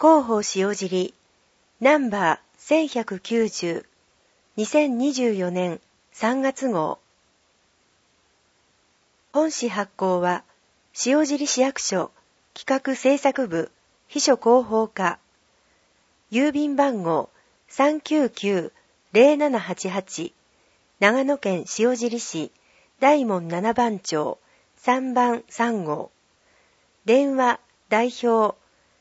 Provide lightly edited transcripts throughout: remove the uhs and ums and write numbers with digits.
広報塩尻ナンバー1190 2024年3月号。本誌発行は塩尻市役所企画制作部秘書広報課、郵便番号 399-0788 長野県塩尻市大門7番町3番3号、電話代表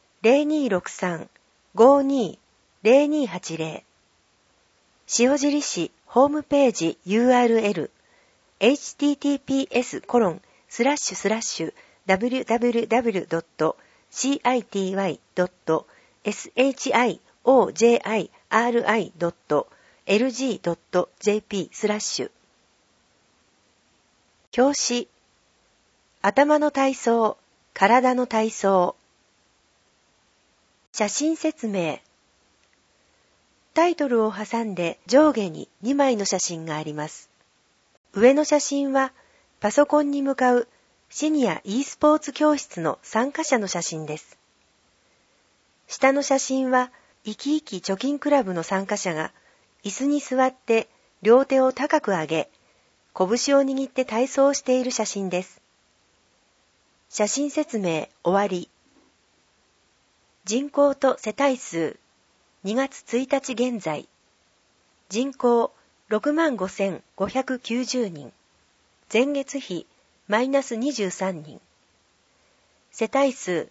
0263-520280、塩尻市ホームページ URL https://www.city.shojiri.lg.jp/ 表紙、頭の体操、体の体操。写真説明。タイトルを挟んで上下に2枚の写真があります。上の写真はパソコンに向かうシニア e スポーツ教室の参加者の写真です。下の写真は生き生き貯金クラブの参加者が椅子に座って両手を高く上げ、拳を握って体操をしている写真です。写真説明終わり。人口と世帯数2月1日現在。人口 65,590 人。前月比マイナス23人。世帯数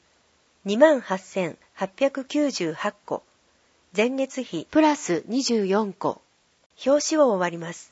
28,898 戸。前月比プラス24戸。表紙を終わります。